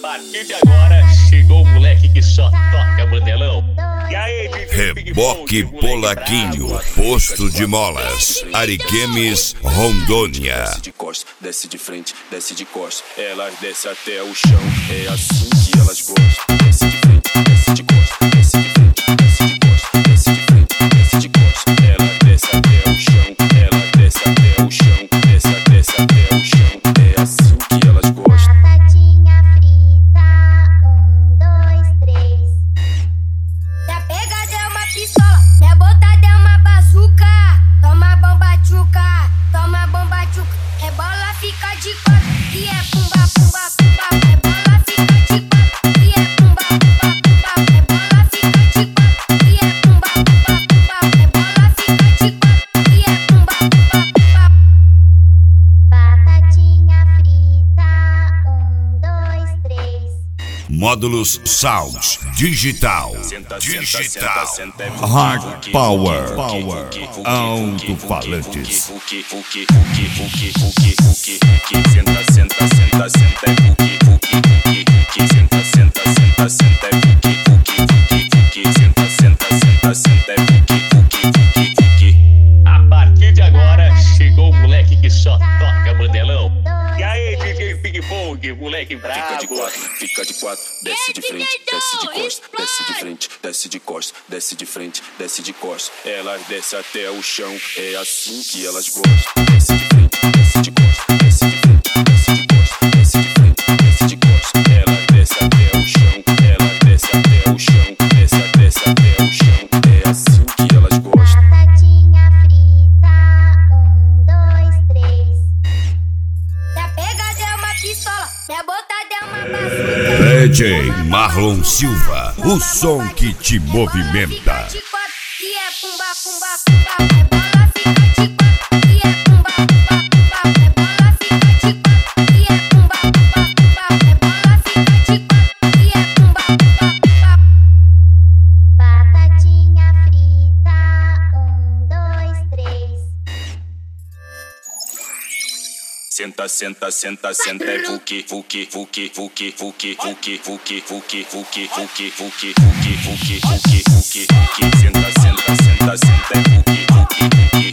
partir de agora, chegou o moleque que só toca mandelão. E aí, Reboque Polaquinho, Posto de Molas, Ariquemes, Rondônia. Desce de costas, desce de frente, desce de costas. Elas descem até o chão, é assim que elas gostam. Desce de frente, desce de costas, desce de frente, desce de costas, desce de frente, desce de costas. Elas descem até o chão, elas descem até o chão, desce até o chão. É assim que elas gostam. Batatinha frita, 1, 2, 3. Se a pegada é uma pistola, minha botada é uma bazuca. Toma bomba tchuca, toma bomba tchuca. Rebola, fica de quatro, e é pumba, pumba, pumba. Rebola, fica de quatro, e é pumba, pumba, pumba. Rebola, fica de quatro, e é pumba, pumba, pumba. Rebola, fica de quatro, e é pumba, pumba, pumba. Batatinha frita, 1, 2, 3. Módulos Sounds Digital. Digital. Hard Power. Alto-falantes. Senta, senta, senta, senta, é fuki, fuki, fuki, fuki. Senta, senta, senta, senta, é fuki, fuki, fuki, fuki. Senta, senta, senta, senta, é fuki, fuki, fuki, fuki. a partir de agora, chegou o moleque que só toca mandelão. E aí, DJ Ping Pong, moleque Fica de brabo. quatro, fica de quatro, desce de frente, desce de costas, desce de frente, desce de costas, desce de frente, desce de costas. Elas descem até o chão, é assim que elas gostam. Desce de frente, desce de costas, desce de frente, desce de costas, desce de frente, desce de costas. Elas descem até o chão, elas descem até o chão, desce até o chão. É assim que elas gostam. Batatinha frita, 1, 2, 3. Se a pegada é uma pistola, minha botada é uma bazuca. DJ Marlon Silva, o som que te movimenta. E é pumba, pumba, pumba. Rebola, fica de quatro, e é pumba, pumba, pumba. Rebola, fica de quatro, e é pumba, pumba, pumba. Rebola, fica de quatro, e é pumba, pumba, pumba. Batatinha frita, 1, 2, 3. Senta, senta, senta, senta, é fuki, fuki, fuki, fuki, fuki, fuki, fuki, fuki, fuki, fuki, fuki, fuki, fuki, fuki, fuki, fuki. Senta, senta, senta, senta, é fuki, fuki, fuki,